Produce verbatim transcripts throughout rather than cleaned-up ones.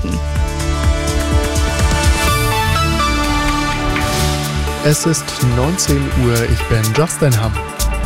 Nachrichten. Es ist neunzehn Uhr, ich bin Justin Hamm.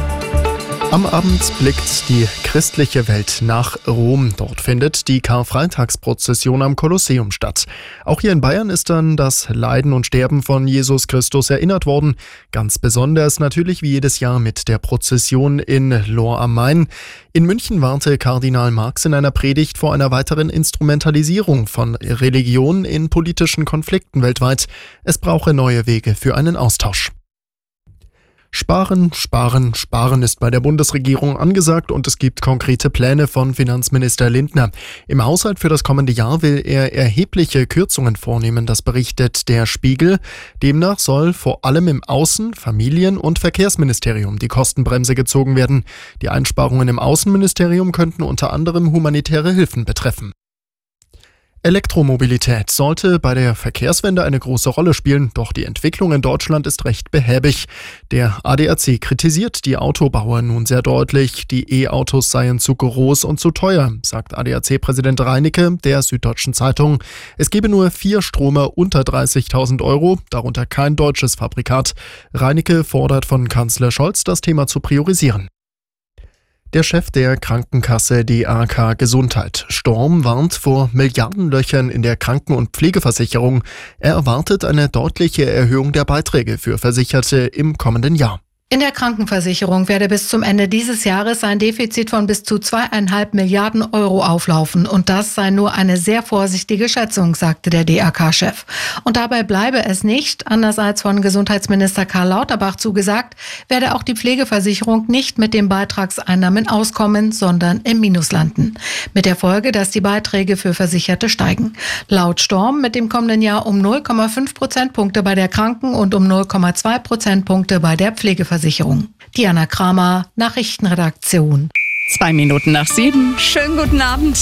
Am Abend blickt die christliche Welt nach Rom. Dort findet die Karfreitagsprozession am Kolosseum statt. Auch hier in Bayern ist an das Leiden und Sterben von Jesus Christus erinnert worden. Ganz besonders natürlich wie jedes Jahr mit der Prozession in Lohr am Main. In München warnte Kardinal Marx in einer Predigt vor einer weiteren Instrumentalisierung von Religion in politischen Konflikten weltweit. Es brauche neue Wege für einen Austausch. Sparen, sparen, sparen ist bei der Bundesregierung angesagt und es gibt konkrete Pläne von Finanzminister Lindner. Im Haushalt für das kommende Jahr will er erhebliche Kürzungen vornehmen, das berichtet der Spiegel. Demnach soll vor allem im Außen-, Familien- und Verkehrsministerium die Kostenbremse gezogen werden. Die Einsparungen im Außenministerium könnten unter anderem humanitäre Hilfen betreffen. Elektromobilität sollte bei der Verkehrswende eine große Rolle spielen, doch die Entwicklung in Deutschland ist recht behäbig. Der A D A C kritisiert die Autobauer nun sehr deutlich, die E-Autos seien zu groß und zu teuer, sagt A D A C-Präsident Reinicke der Süddeutschen Zeitung. Es gebe nur vier Stromer unter dreißigtausend Euro, darunter kein deutsches Fabrikat. Reinicke fordert von Kanzler Scholz, das Thema zu priorisieren. Der Chef der Krankenkasse D A K Gesundheit, Storm, warnt vor Milliardenlöchern in der Kranken- und Pflegeversicherung. Er erwartet eine deutliche Erhöhung der Beiträge für Versicherte im kommenden Jahr. In der Krankenversicherung werde bis zum Ende dieses Jahres ein Defizit von bis zu zweieinhalb Milliarden Euro auflaufen. Und das sei nur eine sehr vorsichtige Schätzung, sagte der D A K-Chef. Und dabei bleibe es nicht, anders als von Gesundheitsminister Karl Lauterbach zugesagt, werde auch die Pflegeversicherung nicht mit den Beitragseinnahmen auskommen, sondern im Minus landen. Mit der Folge, dass die Beiträge für Versicherte steigen. Laut Storm mit dem kommenden Jahr um null Komma fünf Prozentpunkte bei der Kranken- und um null Komma zwei Prozentpunkte bei der Pflegeversicherung. Diana Kramer, Nachrichtenredaktion. Zwei Minuten nach sieben. Schönen guten Abend.